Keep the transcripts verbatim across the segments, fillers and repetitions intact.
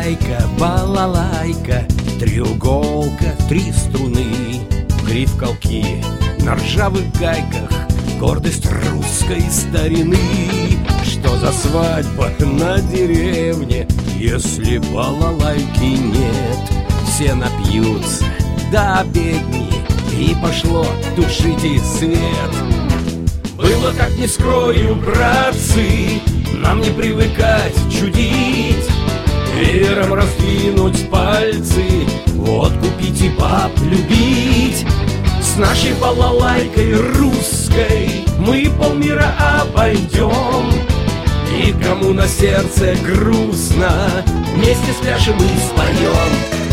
гайка, балалайка, треуголка, три струны, гриф-колки на ржавых гайках, гордость русской старины. Что за свадьба на деревне, если балалайки нет? Все напьются до обедни, и пошло тушите свет. Было, как не скрою, братцы, нам не привыкать чудить, веером раздвинуть пальцы, вот купить и баб любить. С нашей балалайкой русской мы полмира обойдем, и кому на сердце грустно, вместе спляшем и споем.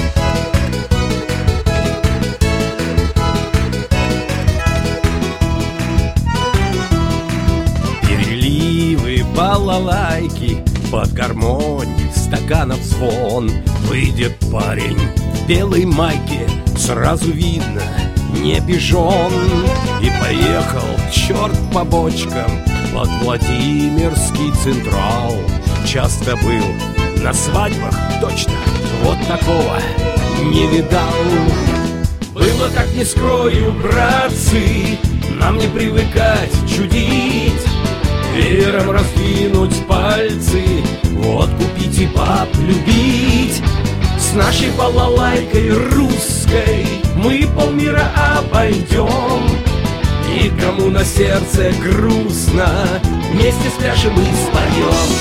Переливы балалайки, под гармонь стаканов звон. Выйдет парень в белой майке, сразу видно, не пижон. И поехал черт по бочкам под Владимирский Централ. Часто был на свадьбах, точно, вот такого не видал. Было, как не скрою, братцы, нам не привыкать чудить, веером раздвинуть пальцы, вот купить и баб любить. С нашей балалайкой русской мы полмира обойдем, и кому на сердце грустно, вместе спляшем и споем.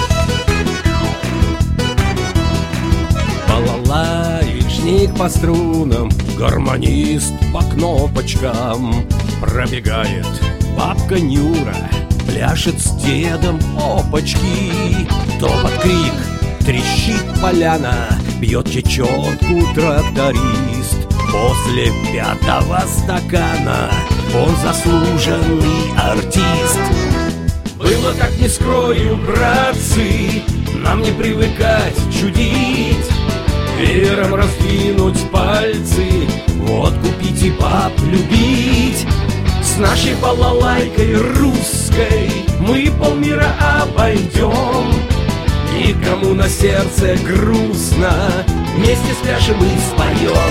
Балалаечник по струнам, гармонист по кнопочкам. Пробегает бабка Нюра, пляшет с дедом опачки. Топот, крик, трещит поляна, бьет чечетку тракторист. После пятого стакана он заслуженный артист. Было, как не скрою, братцы, нам не привыкать чудить, веером раздвинуть пальцы, вот купить и баб любить. С нашей балалайкой русской мы полмира обойдем, и кому на сердце грустно, вместе спляшем и споем.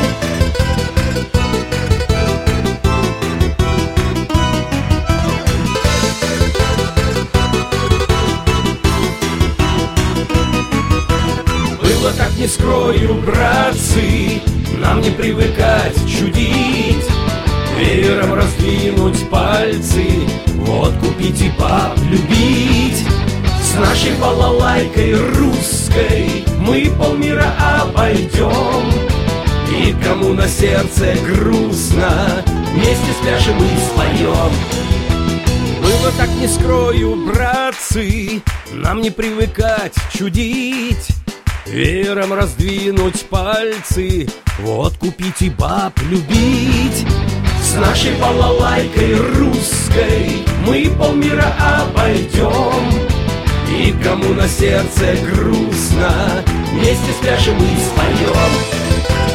Было, как не скрою, братцы, нам не привыкать чудить, веером раздвинуть пальцы, вот купить и баб любить. С нашей балалайкой русской мы полмира обойдем, и кому на сердце грустно, вместе спляшем и споем. Было, так не скрою, братцы, нам не привыкать чудить, веером раздвинуть пальцы, вот купить и баб любить. С нашей балалайкой русской мы полмира обойдем, и кому на сердце грустно, вместе спляшем и споем.